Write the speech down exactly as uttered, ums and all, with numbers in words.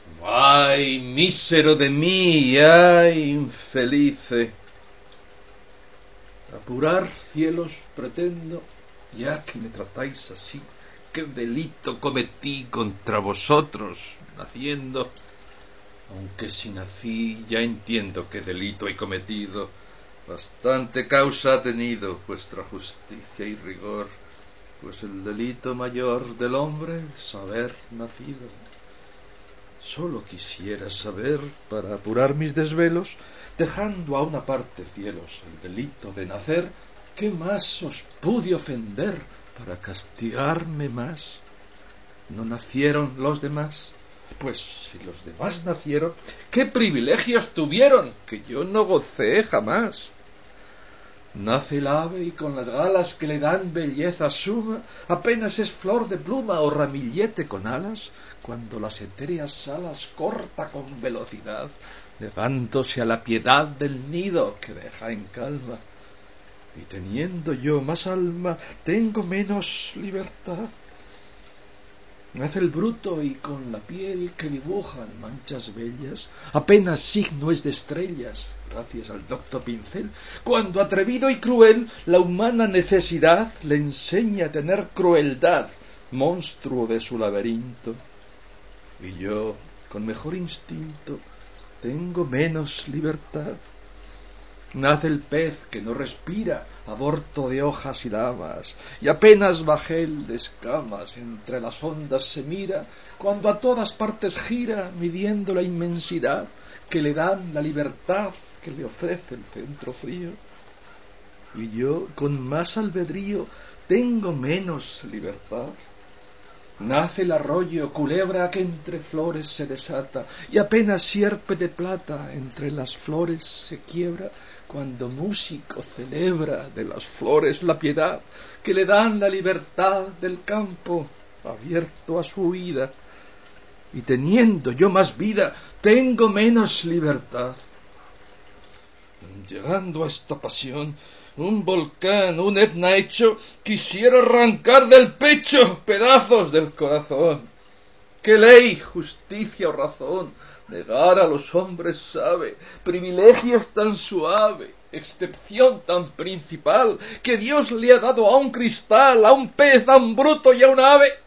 ¡Ay, mísero de mí! ¡Ay, infelice! Apurar, cielos, pretendo, ya que me tratáis así. ¿Qué delito cometí contra vosotros, naciendo? Aunque si nací, ya entiendo qué delito he cometido. Bastante causa ha tenido vuestra justicia y rigor, pues el delito mayor del hombre es haber nacido. Solo quisiera saber, para apurar mis desvelos, dejando a una parte, cielos, el delito de nacer, ¿qué más os pude ofender para castigarme más? ¿No nacieron los demás? Pues si los demás nacieron, ¿qué privilegios tuvieron que yo no gocé jamás? Nace el ave y con las alas que le dan belleza suma, apenas es flor de pluma o ramillete con alas, cuando las etéreas alas corta con velocidad, levándose a la piedad del nido que deja en calma. Y teniendo yo más alma, tengo menos libertad. Nace el bruto y con la piel que dibujan manchas bellas, apenas signo es de estrellas, gracias al docto pincel, cuando atrevido y cruel la humana necesidad le enseña a tener crueldad, monstruo de su laberinto. Y yo, con mejor instinto, tengo menos libertad. Nace el pez que no respira, aborto de hojas y ramas, y apenas bajel de escamas entre las ondas se mira, cuando a todas partes gira, midiendo la inmensidad que le dan la libertad que le ofrece el centro frío. Y yo, con más albedrío, tengo menos libertad. Nace el arroyo, culebra que entre flores se desata, y apenas sierpe de plata entre las flores se quiebra, cuando músico celebra de las flores la piedad que le dan la libertad del campo abierto a su huida. Y teniendo yo más vida, tengo menos libertad. Llegando a esta pasión, un volcán, un Etna hecho, quisiera arrancar del pecho pedazos del corazón. ¿Qué ley, justicia o razón negar a los hombres sabe privilegios tan suave, excepción tan principal, que Dios le ha dado a un cristal, a un pez, a un bruto y a un ave?